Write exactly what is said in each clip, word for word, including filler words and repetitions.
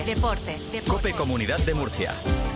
Deportes. Deportes. COPE Comunidad de Murcia.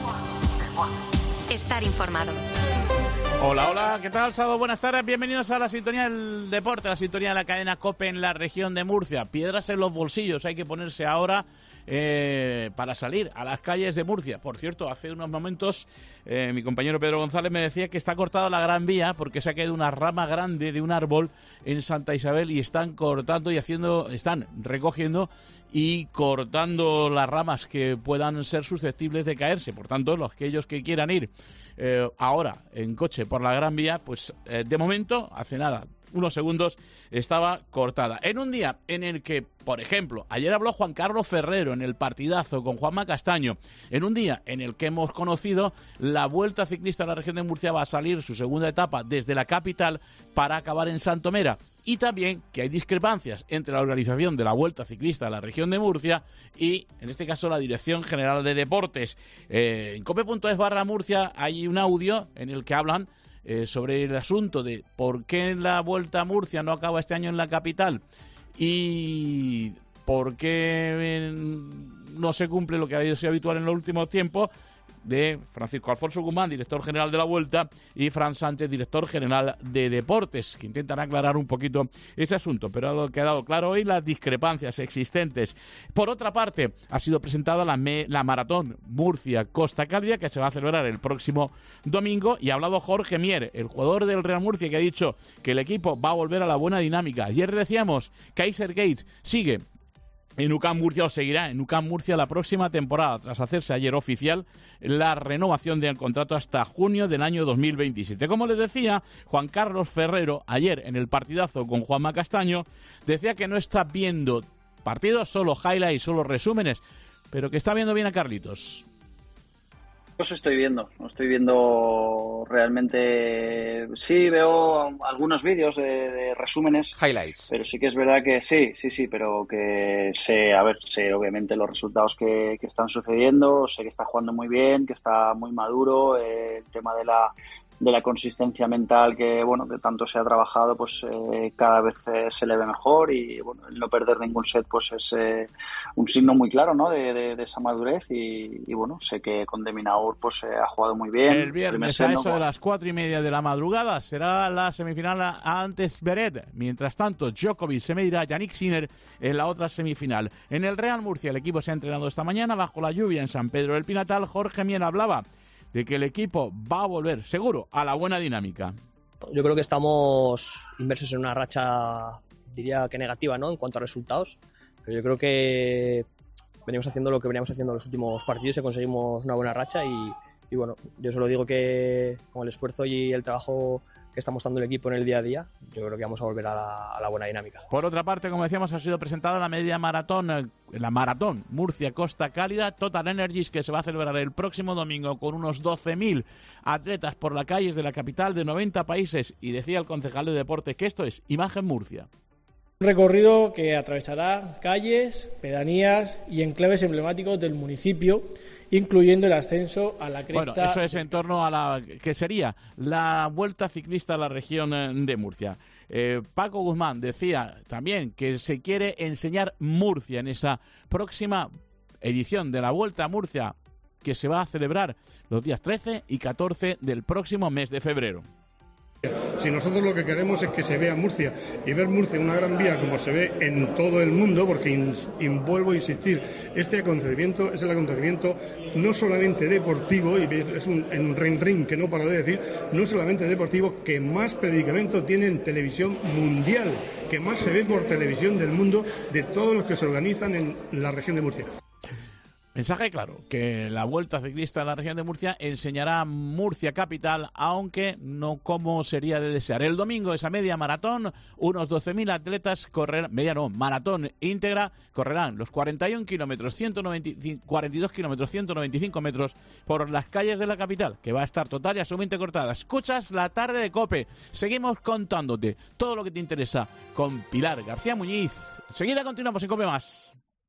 Estar informado. Hola, hola, ¿qué tal? Sábado, buenas tardes, bienvenidos a la sintonía del deporte, la sintonía de la cadena COPE en la región de Murcia. Piedras en los bolsillos, hay que ponerse ahora eh, para salir a las calles de Murcia. Por cierto, hace unos momentos eh, mi compañero Pedro González me decía que está cortada la Gran Vía porque se ha caído una rama grande de un árbol en Santa Isabel y están cortando y haciendo, están recogiendo y cortando las ramas que puedan ser susceptibles de caerse. Por tanto, los aquellos que quieran ir eh, ahora en coche por la Gran Vía, pues eh, de momento, hace nada, unos segundos, estaba cortada. En un día en el que, por ejemplo, ayer habló Juan Carlos Ferrero en el partidazo con Juanma Castaño, en un día en el que hemos conocido la Vuelta Ciclista a la región de Murcia va a salir su segunda etapa desde la capital para acabar en Santomera. Y también que hay discrepancias entre la organización de la Vuelta Ciclista a la región de Murcia y, en este caso, la Dirección General de Deportes. Eh, en cope.es barra Murcia hay un audio en el que hablan eh, sobre el asunto de por qué la Vuelta a Murcia no acaba este año en la capital y por qué eh, no se cumple lo que ha sido habitual en los últimos tiempos, de Francisco Alfonso Guzmán, director general de la Vuelta, y Fran Sánchez, director general de Deportes, que intentan aclarar un poquito ese asunto, pero ha quedado claro hoy las discrepancias existentes. Por otra parte, ha sido presentada la, me, la Maratón Murcia-Costa Cálida, que se va a celebrar el próximo domingo, y ha hablado Jorge Mier, el jugador del Real Murcia, que ha dicho que el equipo va a volver a la buena dinámica. Ayer decíamos, Kaiser Gates sigue en U C A M Murcia, o seguirá en U C A M Murcia la próxima temporada, tras hacerse ayer oficial la renovación del contrato hasta junio del año dos mil veintisiete. Como les decía, Juan Carlos Ferrero, ayer en el partidazo con Juanma Castaño, decía que no está viendo partidos, solo highlights, solo resúmenes, pero que está viendo bien a Carlitos. Los estoy viendo, estoy viendo realmente, sí veo algunos vídeos de, de resúmenes, highlights, pero sí que es verdad que sí, sí, sí, pero que sé, a ver, sé obviamente los resultados que, que están sucediendo, sé que está jugando muy bien, que está muy maduro, eh, el tema de la de la consistencia mental que, bueno, que tanto se ha trabajado, pues eh, cada vez eh, se le ve mejor y, bueno, el no perder ningún set, pues es eh, un signo muy claro, ¿no?, de, de, de esa madurez y, y, bueno, sé que con De Minaur, pues eh, ha jugado muy bien. El viernes a eso de las cuatro y media de la madrugada será la semifinal antes Beret. Mientras tanto, Djokovic se medirá a Yannick Sinner en la otra semifinal. En el Real Murcia, el equipo se ha entrenado esta mañana bajo la lluvia en San Pedro del Pinatal. Jorge Mier hablaba de que el equipo va a volver, seguro, a la buena dinámica. Yo creo que estamos inmersos en una racha, diría que negativa, ¿no?, en cuanto a resultados, pero yo creo que venimos haciendo lo que veníamos haciendo en los últimos partidos y conseguimos una buena racha y, y bueno, yo solo digo que con el esfuerzo y el trabajo que está mostrando el equipo en el día a día, yo creo que vamos a volver a la, a la buena dinámica. Por otra parte, como decíamos, ha sido presentada la media maratón, la maratón Murcia-Costa Cálida, Total Energies, que se va a celebrar el próximo domingo con unos doce mil atletas por las calles de la capital de noventa países, y decía el concejal de deportes que esto es Imagen Murcia. Un recorrido que atravesará calles, pedanías y enclaves emblemáticos del municipio, incluyendo el ascenso a la cresta. Bueno, eso es en torno a la que sería la Vuelta Ciclista a la región de Murcia. Eh, Paco Guzmán decía también que se quiere enseñar Murcia en esa próxima edición de la Vuelta a Murcia, que se va a celebrar los días trece y catorce del próximo mes de febrero. Si nosotros lo que queremos es que se vea Murcia y ver Murcia una gran vía como se ve en todo el mundo, porque in, in, vuelvo a insistir, este acontecimiento es el acontecimiento no solamente deportivo, y es un, en un ring ring que no paro de decir, no solamente deportivo, que más predicamento tiene en televisión mundial, que más se ve por televisión del mundo de todos los que se organizan en la región de Murcia. Mensaje claro, que la Vuelta Ciclista de la región de Murcia enseñará Murcia capital, aunque no como sería de desear. El domingo esa media maratón, unos doce mil atletas correrán, media no, maratón íntegra, correrán los cuarenta y un kilómetros, ciento noventa, cuarenta y dos kilómetros, ciento noventa y cinco metros por las calles de la capital, que va a estar total y absolutamente cortada. Escuchas la tarde de COPE, seguimos contándote todo lo que te interesa con Pilar García Muñiz. Enseguida continuamos en COPE Más.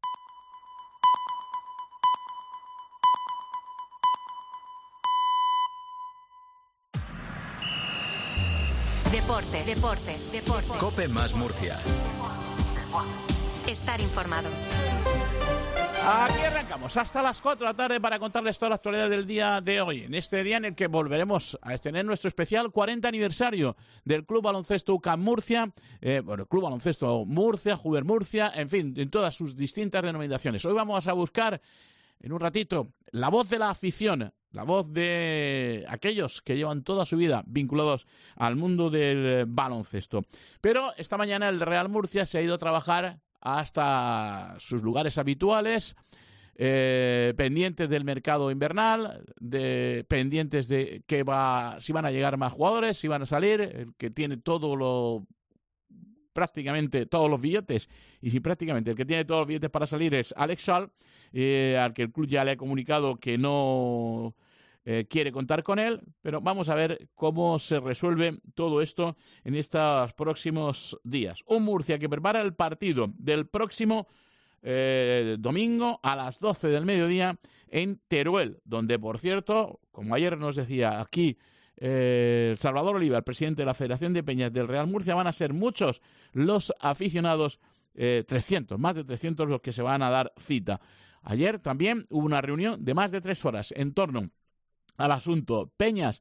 Deportes, deportes, deportes. COPE Más Murcia. Estar informado. Aquí arrancamos hasta las cuatro de la tarde para contarles toda la actualidad del día de hoy. En este día en el que volveremos a tener nuestro especial cuarenta aniversario del Club Baloncesto U C A M Murcia, eh, bueno, Club Baloncesto Murcia, Juber Murcia, en fin, en todas sus distintas denominaciones. Hoy vamos a buscar, en un ratito, la voz de la afición, la voz de aquellos que llevan toda su vida vinculados al mundo del baloncesto. Pero esta mañana el Real Murcia se ha ido a trabajar hasta sus lugares habituales, eh, pendientes del mercado invernal, de, pendientes de que va, si van a llegar más jugadores, si van a salir, el que tiene todo lo prácticamente todos los billetes, y si prácticamente el que tiene todos los billetes para salir es Alex Sal, eh, al que el club ya le ha comunicado que no eh, quiere contar con él, pero vamos a ver cómo se resuelve todo esto en estos próximos días. Un Murcia que prepara el partido del próximo eh, domingo a las doce del mediodía en Teruel, donde, por cierto, como ayer nos decía aquí Eh, Salvador Oliva, el presidente de la Federación de Peñas del Real Murcia, van a ser muchos los aficionados, eh, trescientos, más de trescientos los que se van a dar cita. Ayer también hubo una reunión de más de tres horas en torno al asunto Peñas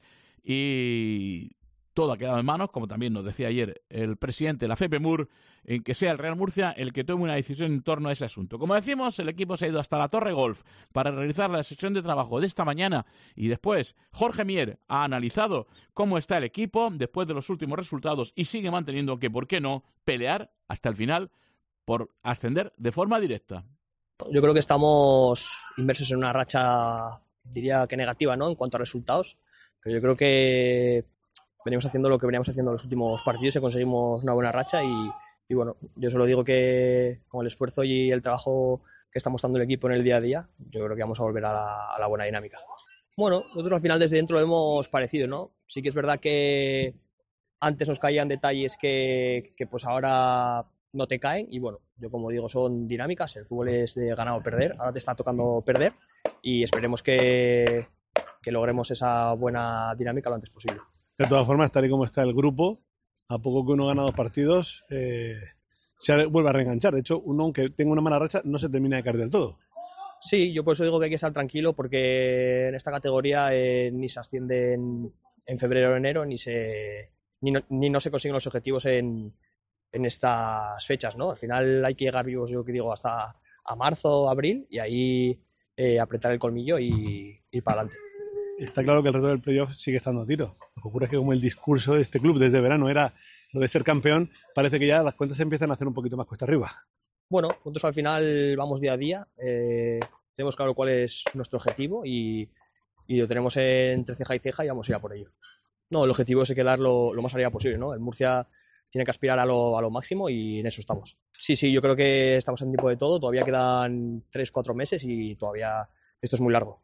y todo ha quedado en manos, como también nos decía ayer el presidente de la FEPEMUR, en que sea el Real Murcia el que tome una decisión en torno a ese asunto. Como decimos, el equipo se ha ido hasta la Torre Golf para realizar la sesión de trabajo de esta mañana y después Jorge Mier ha analizado cómo está el equipo después de los últimos resultados y sigue manteniendo que, ¿por qué no?, pelear hasta el final por ascender de forma directa. Yo creo que estamos inmersos en una racha, diría que negativa, ¿no?, en cuanto a resultados, pero yo creo que venimos haciendo lo que veníamos haciendo en los últimos partidos y conseguimos una buena racha y, y bueno, yo solo digo que con el esfuerzo y el trabajo que está mostrando el equipo en el día a día, yo creo que vamos a volver a la, a la buena dinámica. Bueno, nosotros al final desde dentro lo hemos parecido, ¿no? Sí que es verdad que antes nos caían detalles que, que pues ahora no te caen y bueno, yo como digo, son dinámicas, el fútbol es de ganar o perder, ahora te está tocando perder y esperemos que, que logremos esa buena dinámica lo antes posible. De todas formas, tal y como está el grupo, a poco que uno gana dos partidos, eh, se vuelve a reenganchar. De hecho, uno, aunque tenga una mala racha, no se termina de caer del todo. Sí, yo por eso digo que hay que estar tranquilo, porque en esta categoría eh, ni se asciende en, en febrero o enero, ni, se, ni, no, ni no se consiguen los objetivos en, en estas fechas, ¿no? Al final hay que llegar vivos, yo que digo, hasta a marzo, abril, y ahí eh, apretar el colmillo y ir para adelante. Está claro que el reto del playoff sigue estando a tiro. Lo que ocurre es que como el discurso de este club desde verano era lo de ser campeón, parece que ya las cuentas se empiezan a hacer un poquito más cuesta arriba. Bueno, nosotros al final vamos día a día, eh, tenemos claro cuál es nuestro objetivo y, y lo tenemos entre ceja y ceja y vamos a ir a por ello. No, el objetivo es quedar lo, lo más arriba posible, ¿no? El Murcia tiene que aspirar a lo, a lo máximo y en eso estamos. Sí, sí, yo creo que estamos en tiempo de todo, todavía quedan tres, cuatro meses y todavía esto es muy largo.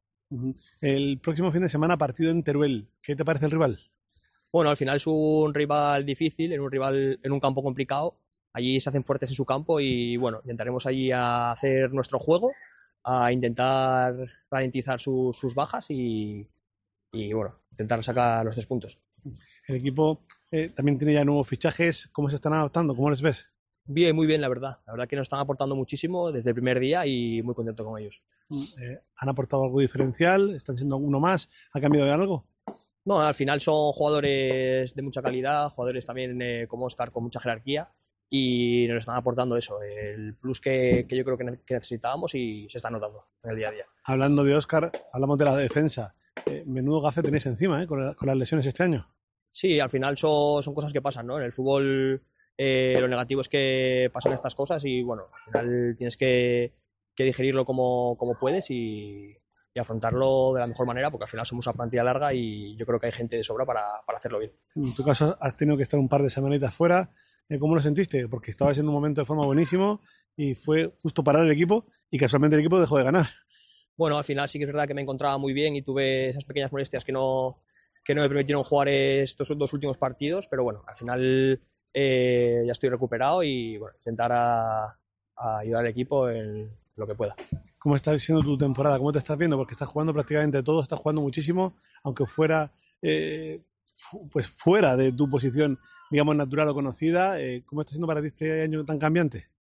El próximo fin de semana partido en Teruel. ¿Qué te parece el rival? Bueno, al final es un rival difícil, en un rival en un campo complicado. Allí se hacen fuertes en su campo y bueno, intentaremos allí a hacer nuestro juego, a intentar ralentizar su, sus bajas y, y bueno, intentar sacar los tres puntos. El equipo eh, también tiene ya nuevos fichajes. ¿Cómo se están adaptando? ¿Cómo les ves? Bien, muy bien, la verdad. La verdad que nos están aportando muchísimo desde el primer día y muy contento con ellos. Eh, ¿Han aportado algo diferencial? ¿Están siendo uno más? ¿Ha cambiado de algo? No, al final son jugadores de mucha calidad, jugadores también eh, como Óscar con mucha jerarquía y nos están aportando eso, el plus que, que yo creo que, ne- que necesitábamos y se está notando en el día a día. Hablando de Óscar, hablamos de la defensa. Eh, menudo gafe tenéis encima, ¿eh? con, la- con las lesiones este año. Sí, al final son, son cosas que pasan, ¿no? En el fútbol eh, lo negativo es que pasan estas cosas y bueno, al final tienes que, que digerirlo como, como puedes y, y afrontarlo de la mejor manera porque al final somos una plantilla larga y yo creo que hay gente de sobra para, para hacerlo bien. En tu caso has tenido que estar un par de semanitas fuera. Eh, ¿Cómo lo sentiste? Porque estabas en un momento de forma buenísimo y fue justo parar el equipo y casualmente el equipo dejó de ganar. Bueno, al final sí que es verdad que me encontraba muy bien y tuve esas pequeñas molestias que no, que no me permitieron jugar estos dos últimos partidos, pero bueno, al final eh, ya estoy recuperado y bueno, intentar a, a ayudar al equipo en lo que pueda. ¿Cómo está siendo tu temporada? ¿Cómo te estás viendo? Porque estás jugando prácticamente todo, estás jugando muchísimo, aunque fuera eh, fu- pues fuera de tu posición, digamos, natural o conocida. Eh, ¿Cómo está siendo para ti este año tan cambiante?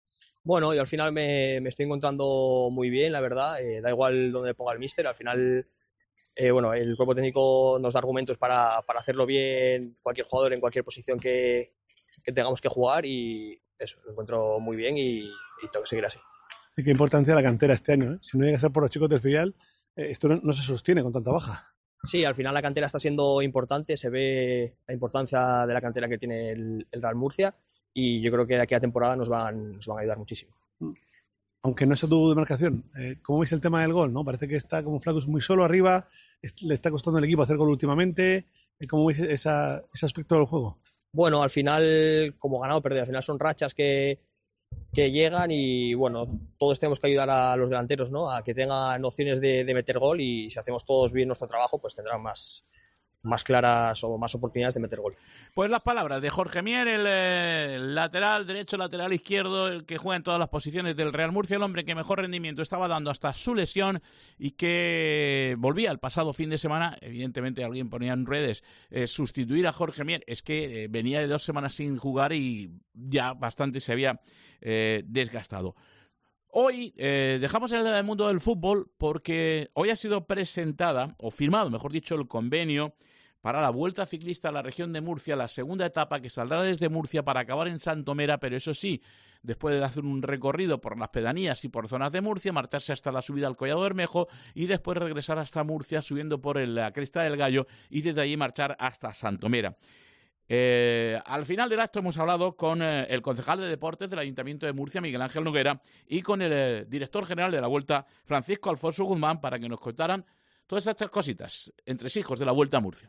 Bueno, yo al final me, me estoy encontrando muy bien, la verdad. Eh, da igual donde ponga el míster. Al final, eh, bueno, el cuerpo técnico nos da argumentos para, para hacerlo bien cualquier jugador en cualquier posición que, que tengamos que jugar y eso, lo encuentro muy bien y, y tengo que seguir así. ¿Qué importancia la cantera este año? ¿eh? Si no llega a ser por los chicos del filial, eh, esto no, no se sostiene con tanta baja. Sí, al final la cantera está siendo importante, se ve la importancia de la cantera que tiene el, el Real Murcia y yo creo que de aquí a temporada nos van, nos van a ayudar muchísimo. Aunque no sea tu demarcación, eh, ¿cómo veis el tema del gol? ¿No? Parece que está como Flaccus muy solo arriba, le está costando al equipo hacer gol últimamente. ¿Cómo veis esa, ese aspecto del juego? Bueno, al final, como ganado o perdido, al final son rachas que, que llegan y bueno, todos tenemos que ayudar a los delanteros, ¿no? A que tengan opciones de, de meter gol y si hacemos todos bien nuestro trabajo, pues tendrán más, más claras o más oportunidades de meter gol. Pues las palabras de Jorge Mier, el eh, lateral derecho, lateral izquierdo, el que juega en todas las posiciones del Real Murcia, el hombre que mejor rendimiento estaba dando hasta su lesión y que volvía el pasado fin de semana. Evidentemente alguien ponía en redes eh, sustituir a Jorge Mier, es que eh, venía de dos semanas sin jugar y ya bastante se había eh, desgastado. Hoy eh, dejamos el mundo del fútbol porque hoy ha sido presentada, o firmado, mejor dicho, el convenio para la Vuelta Ciclista a la región de Murcia, la segunda etapa que saldrá desde Murcia para acabar en Santomera, pero eso sí, después de hacer un recorrido por las pedanías y por zonas de Murcia, marcharse hasta la subida al Collado Bermejo y después regresar hasta Murcia subiendo por la Cresta del Gallo y desde allí marchar hasta Santomera. Eh, al final del acto hemos hablado con eh, el concejal de deportes del Ayuntamiento de Murcia, Miguel Ángel Noguera, y con el eh, director general de la Vuelta, Francisco Alfonso Guzmán, para que nos contaran todas estas cositas, entresijos de la Vuelta a Murcia.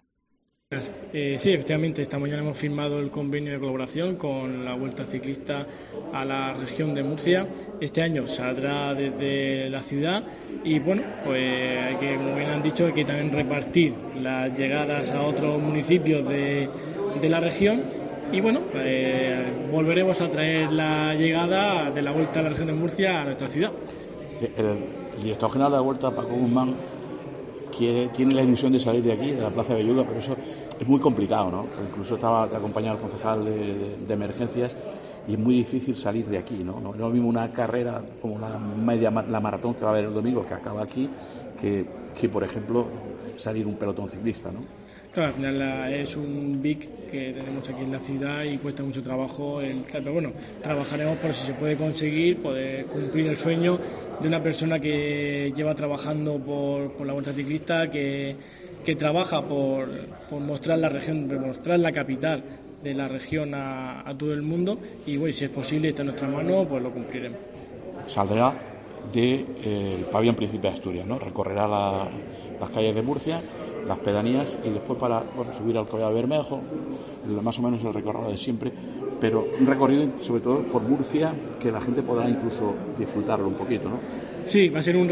Eh, sí, efectivamente, esta mañana hemos firmado el convenio de colaboración con la Vuelta Ciclista a la región de Murcia. Este año saldrá desde la ciudad y bueno, pues hay que, como bien han dicho, hay que también repartir las llegadas a otros municipios de, de la región y bueno, eh, volveremos a traer la llegada de la Vuelta a la región de Murcia a nuestra ciudad. El, el director general de la Vuelta, Paco Guzmán, quiere, tiene la ilusión de salir de aquí, de la Plaza de Belluga, pero eso es muy complicado, ¿no? Incluso estaba acompañado el concejal de, de, de emergencias y es muy difícil salir de aquí, ¿no? No es lo mismo una carrera como la media la maratón que va a haber el domingo, que acaba aquí, que, que por ejemplo salir un pelotón ciclista, ¿no? Claro, al final la, es un B I C que tenemos aquí en la ciudad y cuesta mucho trabajo el, pero bueno, trabajaremos por si se puede conseguir, poder cumplir el sueño de una persona que lleva trabajando por, por la Vuelta Ciclista, que, que trabaja por, por mostrar la región, por mostrar la capital de la región a, a todo el mundo y bueno, si es posible, está en nuestra mano, pues lo cumpliremos. Saldrá del eh, pabellón Príncipe de Asturias, ¿no? Recorrerá la, las calles de Murcia, las pedanías y después para bueno, subir al Collado Bermejo, más o menos el recorrido de siempre, pero un recorrido sobre todo por Murcia que la gente podrá incluso disfrutarlo un poquito, ¿no? Sí, va a ser un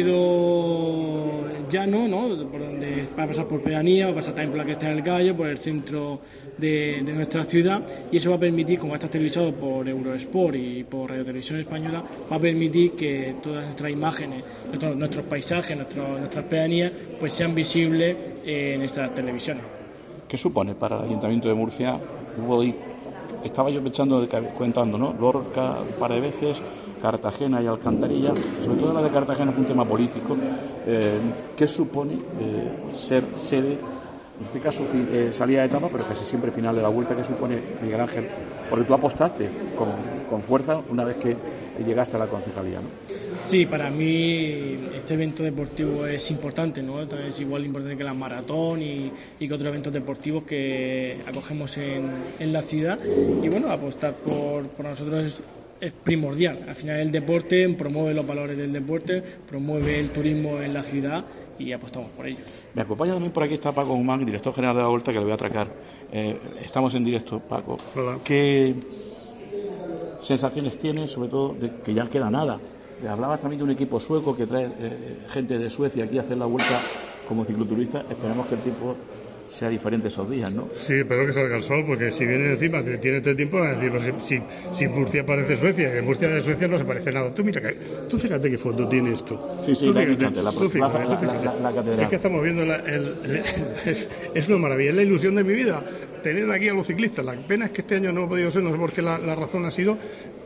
recorrido llano, ¿no? Por donde va a pasar por pedanía, va a pasar también por la Cresta del Gallo, por el centro de, de nuestra ciudad y eso va a permitir, como va a estar televisado por Eurosport y por Radio Televisión Española, va a permitir que todas nuestras imágenes, nuestros, nuestros paisajes, nuestros, nuestras pedanías, pues sean visibles en estas televisiones. ¿Qué supone para el Ayuntamiento de Murcia? Hoy estaba yo pensando, contando, ¿no? Lorca un par de veces, Cartagena y Alcantarilla, sobre todo la de Cartagena es un tema político. Eh, ¿Qué supone eh, ser sede, en este caso fin, eh, salida de etapa, pero casi siempre final de la Vuelta? ¿Qué supone, Miguel Ángel? Porque tú apostaste con, con fuerza una vez que llegaste a la concejalía, ¿no? Sí, para mí este evento deportivo es importante, ¿no? Es igual importante que la maratón y, y que otros eventos deportivos que acogemos en, en la ciudad y bueno, apostar por, por nosotros es es primordial. Al final el deporte promueve los valores del deporte, promueve el turismo en la ciudad y apostamos por ello. Me acompaña también por aquí está Paco Guzmán, director general de la Vuelta, que le voy a atracar. Eh, estamos en directo, Paco. Hola. ¿Qué sensaciones tienes, sobre todo, de que ya queda nada? Hablabas también de un equipo sueco que trae eh, gente de Suecia aquí a hacer la Vuelta como cicloturista. Esperemos que el tiempo sea diferente esos días, ¿no? Sí, espero que salga el sol, porque si viene encima, tiene este tiempo, es decir, pues, si, si Murcia parece Suecia, que Murcia de Suecia no se parece nada. Tú mira, tú fíjate qué fondo tiene esto. Sí, sí, tú la, fíjate, la, tú fíjate, la, tú fíjate. La, la, la catedral. Es que estamos viendo, la, el, el, el, es, es una maravilla, es la ilusión de mi vida, tener aquí a los ciclistas. La pena es que este año no ha podido ser, no sé por qué la, la razón ha sido,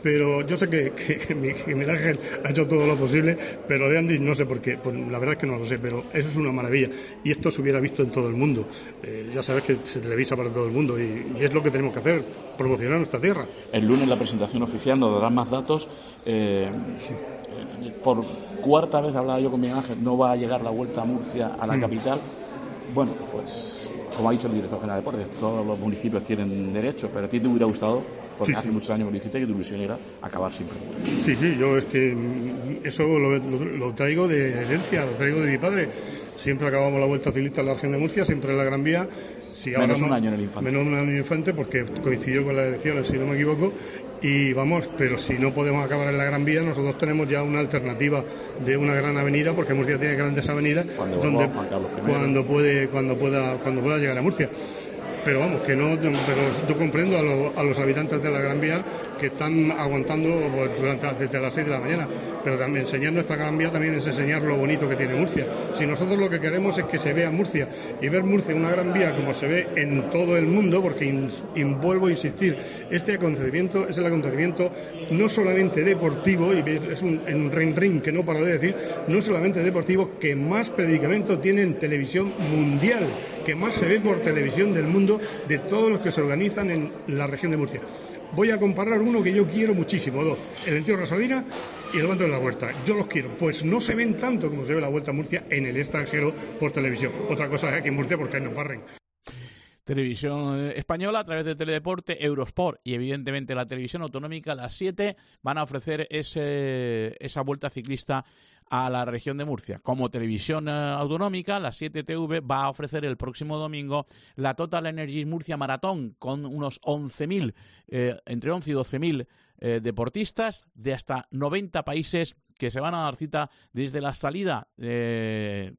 pero yo sé que, que, que, Miguel Ángel ha hecho todo lo posible, pero de Andy no sé por qué, pues la verdad es que no lo sé, pero eso es una maravilla y esto se hubiera visto en todo el mundo. Eh, ya sabes que se televisa para todo el mundo y, y es lo que tenemos que hacer, promocionar nuestra tierra. El lunes la presentación oficial nos darán más datos. Eh, sí. Por cuarta vez hablaba yo con Miguel Ángel, no va a llegar la Vuelta a Murcia a la mm. capital. Bueno, pues como ha dicho el director general de deportes, todos los municipios tienen derecho, pero a ti te hubiera gustado, porque sí, hace sí. muchos años que lo hiciste, que tu ilusión era acabar siempre. Sí, sí, yo es que eso lo, lo, lo traigo de herencia, lo traigo de mi padre. Siempre acabamos la Vuelta Ciclista en la región de Murcia, siempre en la Gran Vía. Si menos un año en el Infante. Menos un año en el Infante, porque coincidió con las elecciones, si no me equivoco. Y vamos, pero si no podemos acabar en la Gran Vía, nosotros tenemos ya una alternativa de una gran avenida, porque Murcia tiene grandes avenidas cuando donde cuando puede cuando pueda cuando pueda llegar a Murcia. Pero vamos, que no, pero yo comprendo a, lo, a los habitantes de la Gran Vía que están aguantando durante, desde las seis de la mañana, pero también enseñar nuestra Gran Vía también es enseñar lo bonito que tiene Murcia. Si nosotros lo que queremos es que se vea Murcia y ver Murcia una Gran Vía como se ve en todo el mundo, porque in, in, vuelvo a insistir, este acontecimiento es el acontecimiento no solamente deportivo, y es un, un ring ring que no paro de decir, no solamente deportivo, que más predicamento tiene en televisión mundial, que más se ve por televisión del mundo de todos los que se organizan en la región de Murcia. Voy a comparar uno que yo quiero muchísimo, dos, el Entierro Rasolina y el Levante de la Huerta. Yo los quiero, pues no se ven tanto como se ve la Vuelta a Murcia en el extranjero por televisión. Otra cosa es aquí en Murcia porque ahí nos barren. Televisión española a través de Teledeporte, Eurosport y evidentemente la televisión autonómica a las siete van a ofrecer ese, esa vuelta ciclista a la región de Murcia. Como televisión eh, autonómica, la siete T V va a ofrecer el próximo domingo la Total Energies Murcia Maratón con unos once mil, eh, entre once y doce mil eh, deportistas de hasta noventa países que se van a dar cita desde la salida eh,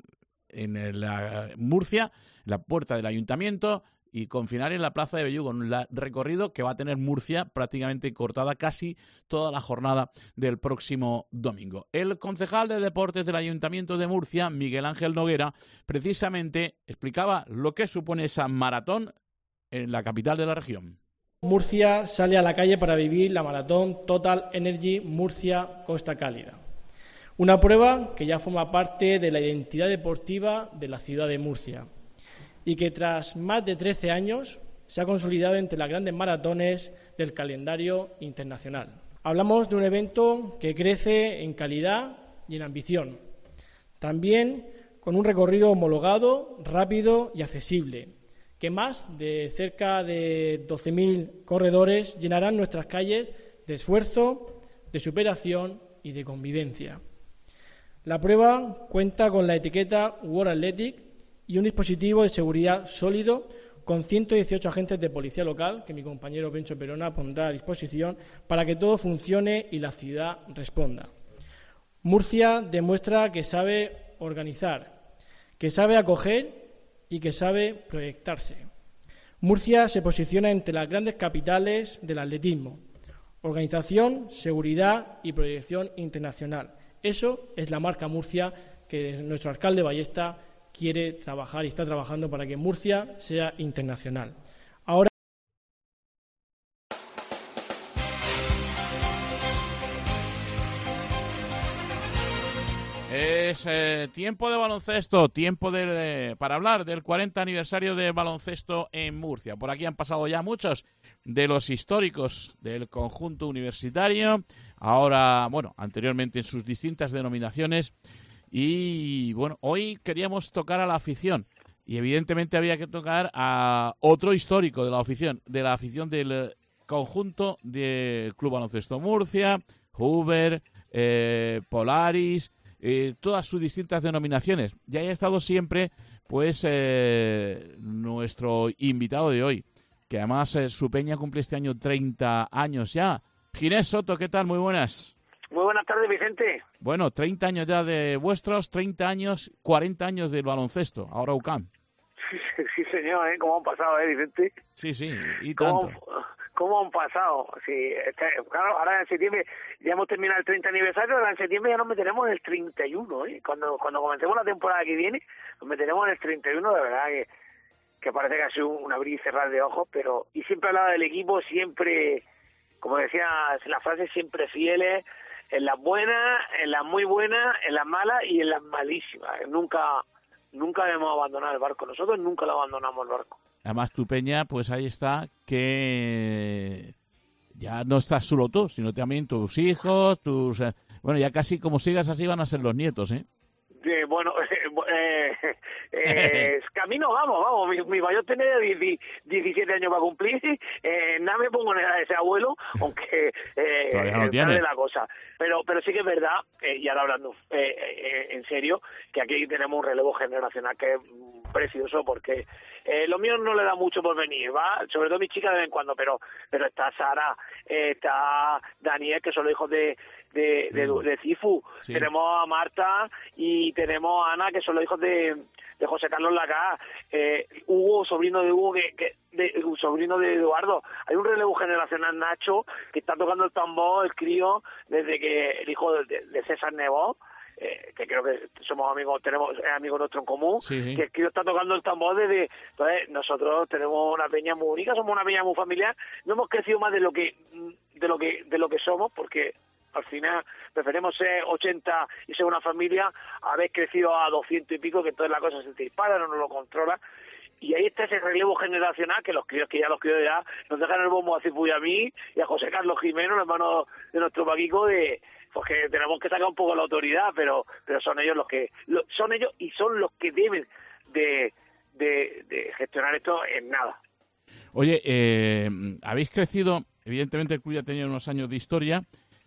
en la Murcia, la puerta del ayuntamiento, y con final en la Plaza de Bellugo, un recorrido que va a tener Murcia prácticamente cortada casi toda la jornada del próximo domingo. El concejal de deportes del Ayuntamiento de Murcia, Miguel Ángel Noguera, precisamente explicaba lo que supone esa maratón en la capital de la región. Murcia sale a la calle para vivir la maratón Total Energy Murcia Costa Cálida. Una prueba que ya forma parte de la identidad deportiva de la ciudad de Murcia y que tras más de trece años se ha consolidado entre las grandes maratones del calendario internacional. Hablamos de un evento que crece en calidad y en ambición, también con un recorrido homologado, rápido y accesible, que más de cerca de doce mil corredores llenarán nuestras calles de esfuerzo, de superación y de convivencia. La prueba cuenta con la etiqueta World Athletic y un dispositivo de seguridad sólido con ciento dieciocho agentes de policía local que mi compañero Pencho Perona pondrá a disposición para que todo funcione y la ciudad responda. Murcia demuestra que sabe organizar, que sabe acoger y que sabe proyectarse. Murcia se posiciona entre las grandes capitales del atletismo. Organización, seguridad y proyección internacional. Eso es la marca Murcia que nuestro alcalde Ballesta quiere trabajar y está trabajando para que Murcia sea internacional. Ahora es eh, tiempo de baloncesto, tiempo de, de, para hablar del cuarenta aniversario del baloncesto en Murcia. Por aquí han pasado ya muchos de los históricos del conjunto universitario, ahora, bueno, anteriormente en sus distintas denominaciones. Y bueno, hoy queríamos tocar a la afición y evidentemente había que tocar a otro histórico de la afición, de la afición del conjunto del Club Baloncesto Murcia, Huber, eh, Polaris, eh, todas sus distintas denominaciones. Ya haya estado siempre, pues, eh, nuestro invitado de hoy, que además eh, su peña cumple este año treinta años ya. Ginés Soto, ¿qué tal? Muy buenas. Muy buenas tardes, Vicente. Bueno, treinta años ya de vuestros, treinta años, cuarenta años del baloncesto, ahora U C A M. Sí, sí señor, ¿eh? ¿Cómo han pasado, eh, Vicente? Sí, sí, y ¿Cómo, tanto. ¿Cómo han pasado? Sí, este, claro, ahora en septiembre ya hemos terminado el treinta aniversario, ahora en septiembre ya nos meteremos en el treinta y uno, ¿eh? Cuando, cuando comencemos la temporada que viene, nos meteremos en el treinta y uno, de verdad que, que parece que ha sido un abrir y cerrar de ojos, pero, y siempre hablaba del equipo, siempre... como decía la frase, siempre fieles, en las buenas, en las muy buenas, en las malas y en las malísimas. Nunca, nunca hemos abandonado el barco. Nosotros nunca lo abandonamos el barco. Además, tu Peña, pues ahí está, que ya no estás solo tú, sino también tus hijos, tus... Bueno, ya casi como sigas así van a ser los nietos, ¿eh? Eh, bueno, eh, eh, eh, camino vamos, vamos, mi, mi mayor tiene diecisiete años para cumplir, eh, nada me pongo en edad de ese abuelo, aunque eh, todavía no tiene la cosa, pero pero sí que es verdad, eh, y ahora hablando eh, eh, en serio, que aquí tenemos un relevo generacional que es precioso, porque eh, lo mío no le da mucho por venir, va, sobre todo mis chicas de vez en cuando, pero pero está Sara, eh, está Daniel, que son los hijos de de, de, de, de Cifu, sí. Tenemos a Marta y tenemos a Ana, que son los hijos de, de José Carlos Lacá, eh, Hugo, sobrino de Hugo, que, que de, un sobrino de Eduardo. Hay un relevo generacional, Nacho, que está tocando el tambor, el crío, desde que el hijo de, de César Nebot, eh, que creo que somos amigos, tenemos es amigo nuestro en común, sí. Que el crío está tocando el tambor desde... Entonces, nosotros tenemos una peña muy única, somos una peña muy familiar, no hemos crecido más de lo que de lo que de lo que somos, porque al final preferimos ser ochenta y ser una familia, haber crecido a doscientos y pico, que entonces la cosa se te dispara, no nos lo controla. Y ahí está ese relevo generacional, que los críos, que ya los críos ya nos dejan el bombo a Cifu y a mí, y a José Carlos Jimeno, el hermano de nuestro Paquico, de porque tenemos que sacar un poco la autoridad, pero pero son ellos los que, lo, son ellos y son los que deben de, de, de gestionar esto en nada. Oye, eh, habéis crecido, evidentemente el club ya tenía unos años de historia,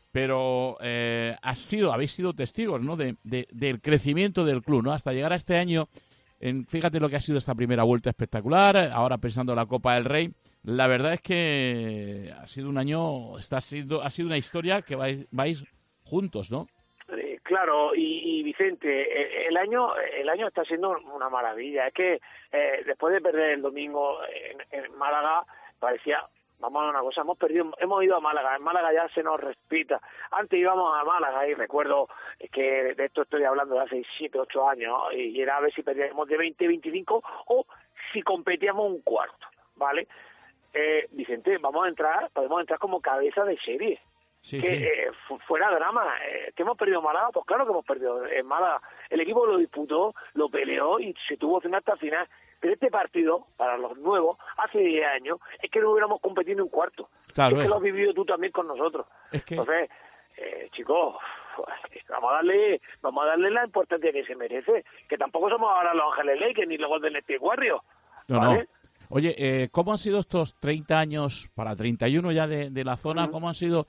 pero eh, has sido, habéis sido testigos, ¿no? De, de, del crecimiento del club, ¿no? Hasta llegar a este año, en, fíjate lo que ha sido esta primera vuelta espectacular, ahora pensando en la Copa del Rey, la verdad es que ha sido un año, está sido, ha sido una historia que vais, vais juntos, ¿no? Eh, claro, y, y Vicente, el año el año está siendo una maravilla. Es que eh, después de perder el domingo en, en Málaga, parecía... Vamos a una cosa, hemos perdido, hemos ido a Málaga, en Málaga ya se nos respeta. Antes íbamos a Málaga y recuerdo que de esto estoy hablando de hace siete, ocho años, y era a ver si perdíamos de veinte, veinticinco o si competíamos un cuarto, ¿vale? Eh, Vicente, vamos a entrar, podemos entrar como cabeza de serie. Sí, que sí. Eh, fuera drama, eh, que hemos perdido Málaga, pues claro que hemos perdido en Málaga. El equipo lo disputó, lo peleó y se tuvo final hasta el final. Pero este partido, para los nuevos, hace diez años, es que no hubiéramos competido en un cuarto. Claro, es es. que lo has vivido tú también con nosotros. Es que... Entonces, eh, chicos, vamos a darle vamos a darle la importancia que se merece. Que tampoco somos ahora los Ángeles Lakers ni los Golden State Warriors. No, ¿vale? no. Oye, eh, ¿cómo han sido estos treinta años, para treinta y uno ya de, de la zona, uh-huh. cómo han sido...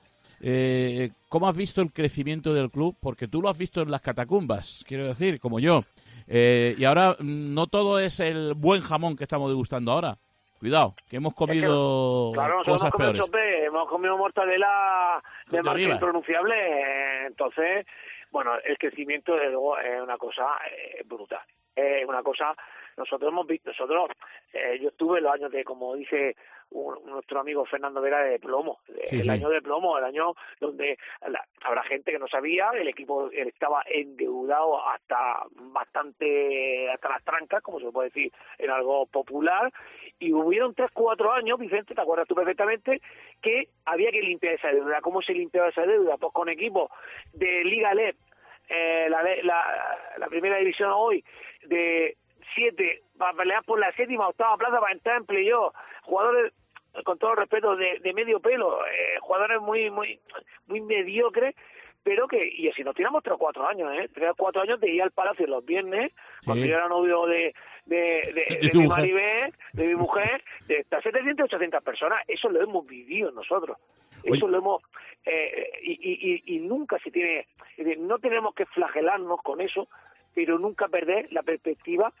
Eh, ¿Cómo has visto el crecimiento del club? Porque tú lo has visto en las catacumbas, quiero decir, como yo. Eh, y ahora no todo es el buen jamón que estamos degustando ahora. Cuidado, que hemos comido es que, claro, cosas hemos comido peores. Chope, hemos comido mortadela de, de marca impronunciable. Eh, entonces, bueno, el crecimiento de luego es una cosa eh, brutal. Es una cosa... Nosotros hemos visto, nosotros, eh, yo estuve los años de, como dice un, nuestro amigo Fernando Vera, de plomo, sí, el sí. año de plomo, el año donde la, habrá gente que no sabía, el equipo estaba endeudado hasta bastante, hasta las trancas, como se puede decir en algo popular, y hubieron tres, cuatro años, Vicente, te acuerdas tú perfectamente, que había que limpiar esa deuda. ¿Cómo se limpiaba esa deuda? Pues con equipos de Liga L E P, eh, la, la, la primera división hoy, de siete, para pelear por la séptima, octava plaza para entrar en playoff, jugadores, con todo respeto, de, de medio pelo, eh, jugadores muy muy muy mediocres, pero que, y así nos tiramos tres o cuatro años, ¿eh? Tres o cuatro años de ir al Palacio los viernes, sí. Cuando yo era novio de de, de, de, de mi Maribel, de mi mujer, de estas setecientas, ochocientas personas, eso lo hemos vivido nosotros. Eso Oye. lo hemos... Eh, y, y, y nunca se tiene... No tenemos que flagelarnos con eso, pero nunca perder la perspectiva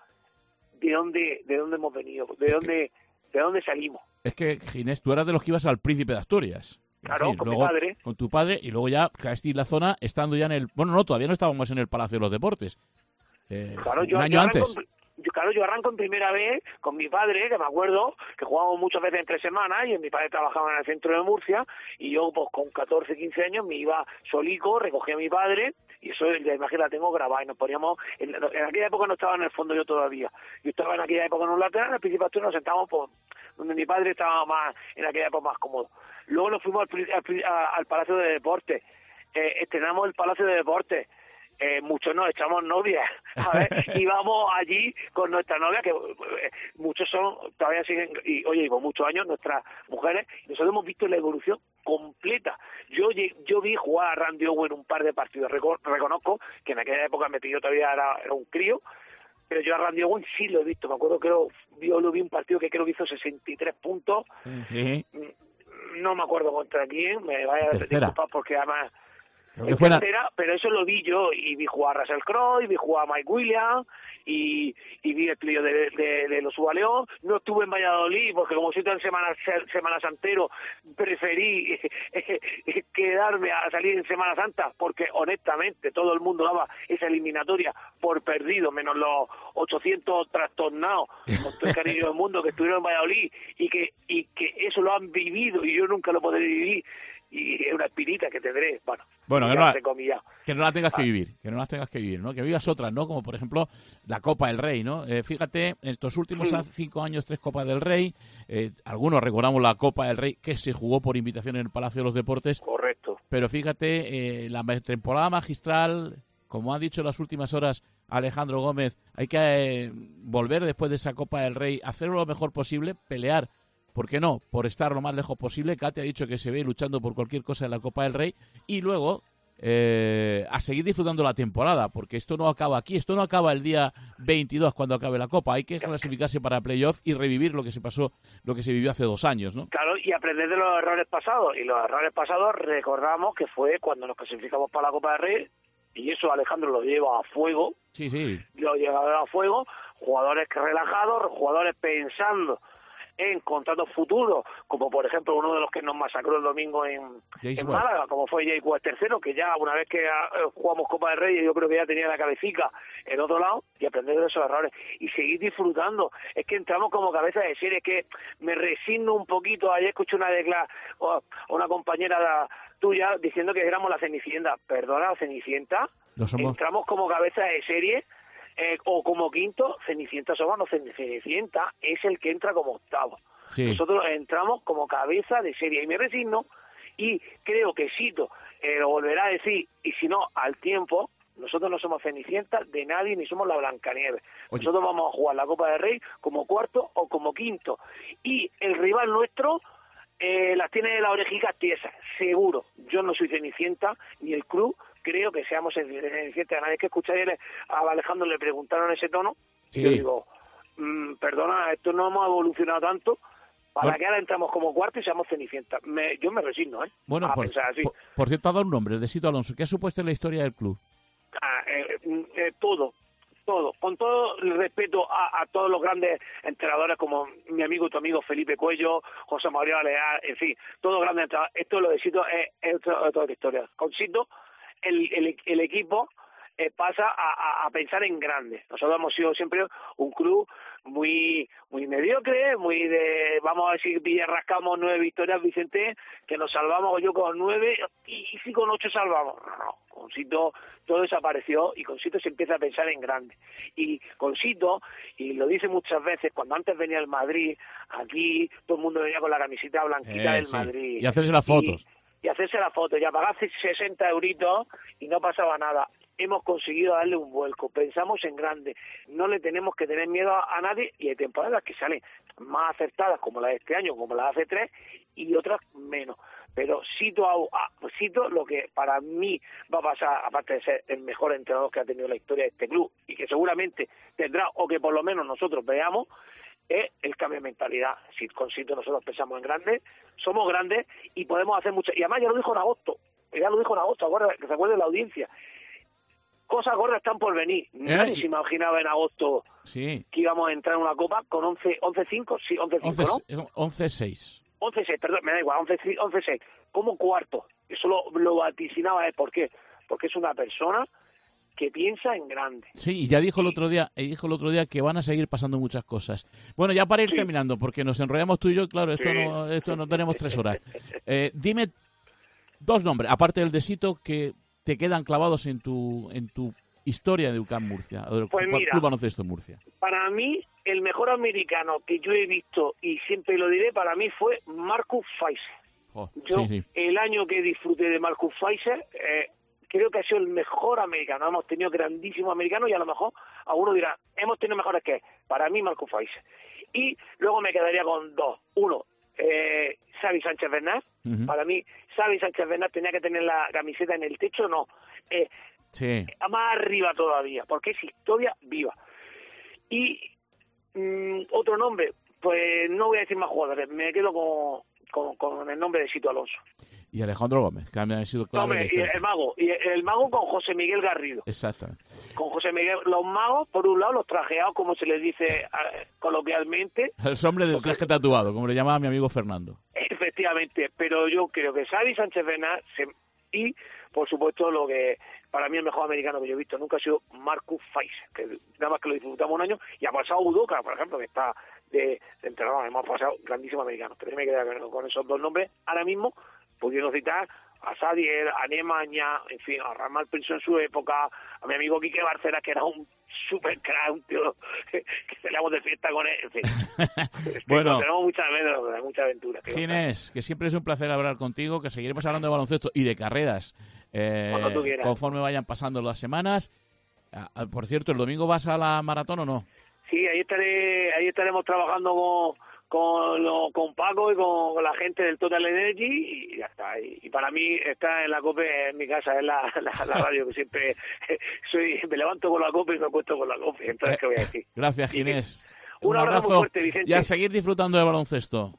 de dónde de dónde hemos venido, de dónde de dónde salimos. Es que, Ginés, tú eras de los que ibas al Príncipe de Asturias. Claro, sí, con luego, mi padre. Con tu padre, y luego ya caíste en la zona, estando ya en el... Bueno, no, todavía no estábamos en el Palacio de los Deportes. Eh, claro, un yo, año yo antes. Arranco, yo, claro, yo arranco en primera vez con mi padre, que me acuerdo, que jugábamos muchas veces entre semanas, y mi padre trabajaba en el centro de Murcia, y yo, pues, con catorce, quince años, me iba solico, recogía a mi padre, y eso la imagen la tengo grabada, y nos poníamos, en, en aquella época no estaba en el fondo yo todavía, yo estaba en aquella época en un lateral, en el Príncipe Asturias nos sentábamos, pues, donde mi padre estaba más, en aquella época más cómodo. Luego nos fuimos al, al, al Palacio de Deportes, eh, estrenamos el Palacio de Deportes, eh, muchos nos echamos novias, ¿sabes? Íbamos allí con nuestra novia, que eh, muchos son, todavía siguen, y oye, llevo muchos años, nuestras mujeres, nosotros hemos visto la evolución completa. Yo yo vi jugar a Randy Owen un par de partidos, reconozco que en aquella época me pidió todavía, era, era un crío, pero yo a Randy Owen sí lo he visto, me acuerdo que lo, yo lo vi un partido que creo que hizo sesenta y tres puntos, uh-huh. No me acuerdo contra quién, me vaya a disculpar porque además que fuera... tercera, pero eso lo vi yo, y vi jugar a Russell Crowe, vi jugar a Mike Williams, y, y vi el plío de, de, de los Ubaleón. No estuve en Valladolid, porque como soy tan semana, semana santero, preferí quedarme a salir en Semana Santa, porque honestamente todo el mundo daba esa eliminatoria por perdido, menos los ochocientos trastornados, con todo el cariño del mundo, que estuvieron en Valladolid, y que, y que eso lo han vivido, y yo nunca lo podré vivir, y es una espinita que tendré, bueno, bueno que, no la, que no la tengas que vivir, que no las tengas que vivir, ¿no? Que vivas otras, ¿no? Como por ejemplo la Copa del Rey, ¿no? Eh, fíjate, en estos últimos sí. cinco años, tres Copas del Rey, eh, algunos recordamos la Copa del Rey que se jugó por invitación en el Palacio de los Deportes. Correcto. Pero fíjate, eh, la temporada magistral, como ha dicho en las últimas horas Alejandro Gómez, hay que eh, volver después de esa Copa del Rey, hacerlo lo mejor posible, pelear. ¿Por qué no? Por estar lo más lejos posible. Kate ha dicho que se ve luchando por cualquier cosa en la Copa del Rey. Y luego eh, a seguir disfrutando la temporada, porque esto no acaba aquí. Esto no acaba el día veintidós cuando acabe la Copa. Hay que clasificarse para playoff y revivir lo que se pasó, lo que se vivió hace dos años, ¿no? Claro, y aprender de los errores pasados. Y los errores pasados recordamos que fue cuando nos clasificamos para la Copa del Rey. Y eso Alejandro lo lleva a fuego. Sí, sí. Lo lleva a fuego. Jugadores relajados, jugadores pensando en contratos futuros, como por ejemplo uno de los que nos masacró el domingo en, en Málaga, como fue Jake West tercero, que ya una vez que uh, jugamos Copa del Rey, yo creo que ya tenía la cabecita en otro lado, y aprender de esos errores y seguir disfrutando. Es que entramos como cabeza de serie, es que me resigno un poquito. Ayer escuché una decla uh, una compañera tuya diciendo que éramos la Cenicienta. Perdona, la Cenicienta. ¿No somos? Entramos como cabeza de serie. Eh, o como quinto, Cenicienta somos, no, Cenicienta es el que entra como octavo. Sí. Nosotros entramos como cabeza de serie, y me resigno, y creo que Sito eh, lo volverá a decir, y si no, al tiempo, nosotros no somos Cenicienta de nadie, ni somos la Blancanieves. Oye. Nosotros vamos a jugar la Copa del Rey como cuarto o como quinto, y el rival nuestro eh, las tiene las orejitas tiesas, seguro. Yo no soy Cenicienta, ni el club creo que seamos Cenicienta. Cada vez que escuché ayer a Alejandro le preguntaron ese tono, sí. Y yo digo, mmm, perdona, esto no hemos evolucionado tanto para bueno. que ahora entramos como cuarto y seamos Cenicienta. Me, yo me resigno, ¿eh? Bueno, a por, pensar así. Por, por cierto, ha dado un nombre, el de Sito Alonso. ¿Qué ha supuesto en la historia del club? Ah, eh, eh, todo. Todo, con todo el respeto a, a todos los grandes entrenadores como mi amigo y tu amigo Felipe Cuello, José María Leal, en fin, todos los grandes entrenadores. Esto lo de Sito es, es otra, otra historia. Con Sito el, el, el equipo eh, pasa a, a, a pensar en grande. Nosotros hemos sido siempre un club muy muy mediocre, muy de, vamos a decir, rascamos nueve victorias, Vicente, que nos salvamos yo con nueve, y, y si con ocho salvamos. No, no, con Sito todo desapareció, y con Sito se empieza a pensar en grande. Y con Sito, y lo dice muchas veces, cuando antes venía el Madrid, aquí todo el mundo venía con la camiseta blanquita eh, del sí. Madrid. Y hacerse las fotos. Y, y hacerse las fotos, y pagarse sesenta euritos, y no pasaba nada. Hemos conseguido darle un vuelco, pensamos en grande, no le tenemos que tener miedo a, a nadie, y hay temporadas que salen más acertadas como la de este año, como la de hace tres, y otras menos. Pero Sito, a, Sito lo que para mí va a pasar, aparte de ser el mejor entrenador que ha tenido la historia de este club, y que seguramente tendrá, o que por lo menos nosotros veamos, es el cambio de mentalidad. Si con Sito nosotros pensamos en grande, somos grandes y podemos hacer mucho. Y además ya lo dijo en agosto, ya lo dijo en agosto, acuerda, que se acuerde la audiencia. Cosas gordas están por venir. Nadie se imaginaba en agosto sí. que íbamos a entrar en una copa con once cinco, sí, once cinco, ¿no? once seis. once seis, perdón, me da igual, once seis, como cuarto. Eso lo, lo vaticinaba él. ¿Por qué? Porque es una persona que piensa en grande. Sí, y ya dijo el otro día, dijo el otro día que van a seguir pasando muchas cosas. Bueno, ya para ir sí. terminando, porque nos enrollamos tú y yo, claro, esto sí. no esto no tenemos tres horas. Eh, dime dos nombres, aparte del de Sito, que te quedan clavados en tu en tu historia de U C A M Murcia, o del Pues Club, mira, Club Baloncesto Murcia. Para mí, el mejor americano que yo he visto, y siempre lo diré, para mí fue Marcus Pfizer. Oh, Yo, sí, sí. el año que disfruté de Marcus Pfizer, eh, creo que ha sido el mejor americano. Hemos tenido grandísimos americanos y a lo mejor alguno dirá, hemos tenido mejores que él. Para mí, Marcus Pfizer. Y luego me quedaría con dos. Uno, eh, Xavi Sánchez Bernat. Uh-huh. Para mí, Xavi Sánchez Bernat tenía que tener la camiseta en el techo, no. Eh, sí. Más arriba todavía, porque es historia viva. Y mmm, otro nombre, pues no voy a decir más jugadores, me quedo con, con, con el nombre de Sito Alonso. Y Alejandro Gómez, que ha sido clave. Hombre, y el mago, y el mago con José Miguel Garrido. Exactamente. Con José Miguel, los magos, por un lado, los trajeados, como se les dice uh, coloquialmente. El hombre del traje tatuado, como le llamaba mi amigo Fernando. Efectivamente, pero yo creo que Xavi Sánchez Bernat se, y, por supuesto, lo que para mí el mejor americano que yo he visto nunca ha sido Marcus Pfizer, que nada más que lo disfrutamos un año, y ha pasado Udoka, por ejemplo, que está de, de entrenador, hemos pasado grandísimos americanos, pero yo me quedé con, con esos dos nombres ahora mismo, pudiendo citar a Sadier, a Nemaña, en fin, a Ramal Pinso en su época, a mi amigo Quique Barcera, que era un super crack, un tío que salíamos de fiesta con él, en fin. Bueno, tenemos muchas aventuras, muchas aventuras. Ginés, que siempre es un placer hablar contigo, que seguiremos hablando de baloncesto y de carreras eh, conforme vayan pasando las semanas. Ah, por cierto, ¿el domingo vas a la maratón o no? Sí, ahí estaré, ahí estaremos trabajando con con, lo, con Paco y con la gente del Total Energy y ya está. Y, y para mí está en la COPE, en mi casa, es la, la, la radio que siempre soy, me levanto con la COPE y me acuesto con la COPE. Entonces, ¿qué voy a decir? Gracias, Ginés. Un, un abrazo, abrazo muy fuerte, Vicente. Y a seguir disfrutando de baloncesto.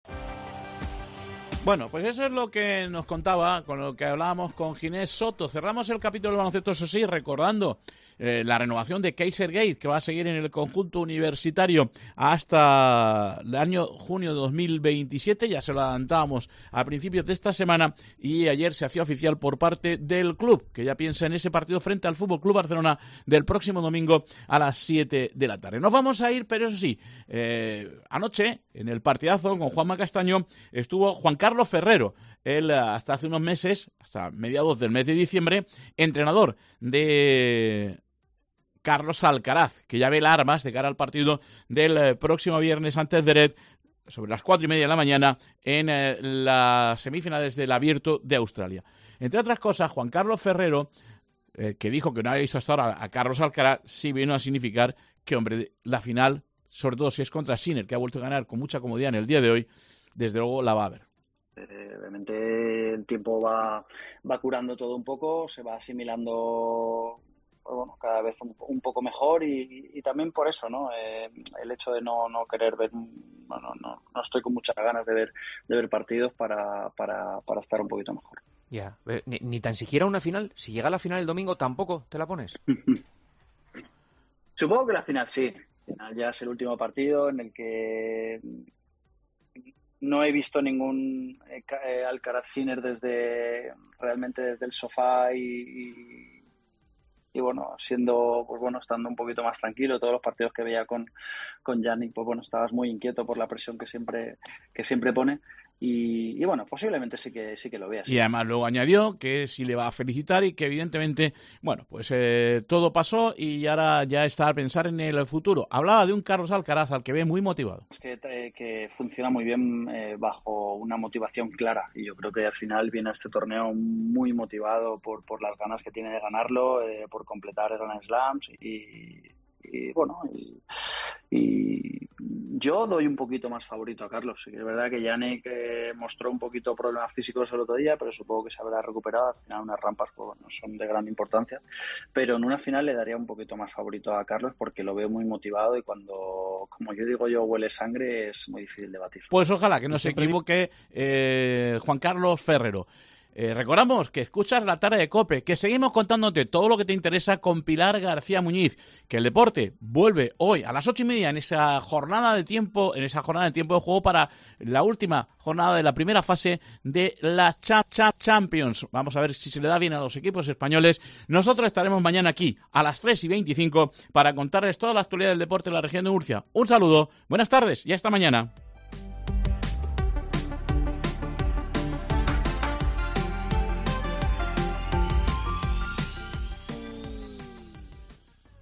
Bueno, pues eso es lo que nos contaba, con lo que hablábamos con Ginés Soto. Cerramos el capítulo del baloncesto, eso sí, recordando eh, la renovación de Kaiser Gate, que va a seguir en el conjunto universitario hasta el año junio de dos mil veintisiete. Ya se lo adelantábamos a principios de esta semana y ayer se hacía oficial por parte del club, que ya piensa en ese partido frente al Fútbol Club Barcelona del próximo domingo a las siete de la tarde. Nos vamos a ir, pero eso sí, eh, anoche, en el partidazo con Juanma Castaño, estuvo Juan Carlos Carlos Ferrero, él hasta hace unos meses, hasta mediados del mes de diciembre, entrenador de Carlos Alcaraz, que ya ve las armas de cara al partido del próximo viernes ante Deret, sobre las cuatro y media de la mañana, en eh, las semifinales del Abierto de Australia. Entre otras cosas, Juan Carlos Ferrero, eh, que dijo que no había visto hasta ahora a Carlos Alcaraz, sí vino a significar que, hombre, la final, sobre todo si es contra Sinner, que ha vuelto a ganar con mucha comodidad en el día de hoy, desde luego la va a ver. Eh, obviamente el tiempo va, va curando todo un poco, se va asimilando pues bueno, cada vez un, un poco mejor y, y también por eso, ¿no? Eh, el hecho de no, no querer ver, bueno, no, no estoy con muchas ganas de ver de ver partidos para, para, para estar un poquito mejor. Ya, yeah. ni, ni tan siquiera una final. Si llega la final el domingo, ¿tampoco te la pones? Supongo que la final sí. Ya es el último partido en el que no he visto ningún eh, Alcaraz Sinner desde realmente desde el sofá y, y, y bueno, siendo pues bueno, estando un poquito más tranquilo. Todos los partidos que veía con con Yannick, pues bueno, estabas muy inquieto por la presión que siempre que siempre pone. Y, y bueno, posiblemente sí que sí que lo veas. Y además luego añadió que sí le va a felicitar y que evidentemente, bueno, pues eh, todo pasó y ahora ya está a pensar en el futuro. Hablaba de un Carlos Alcaraz al que ve muy motivado. Que, eh, que funciona muy bien eh, bajo una motivación clara y yo creo que al final viene a este torneo muy motivado por, por las ganas que tiene de ganarlo, eh, por completar Grand Slams y, y bueno, y, y yo doy un poquito más favorito a Carlos. Sí que es verdad que Yannick eh, mostró un poquito problemas físicos el otro día, pero supongo que se habrá recuperado. Al final unas rampas pues, no son de gran importancia, pero en una final le daría un poquito más favorito a Carlos porque lo veo muy motivado y cuando, como yo digo yo, huele sangre es muy difícil de batir. Pues ojalá que no se equivoque eh, Juan Carlos Ferrero. Eh, recordamos que escuchas La Tarde de COPE, que seguimos contándote todo lo que te interesa con Pilar García Muñiz, que el deporte vuelve hoy a las ocho y media en esa jornada de tiempo, en esa jornada de tiempo de juego para la última jornada de la primera fase de la Cha Cha Champions. Vamos a ver si se le da bien a los equipos españoles. Nosotros estaremos mañana aquí a las tres y veinticinco para contarles toda la actualidad del deporte en la región de Murcia. Un saludo, buenas tardes y hasta mañana.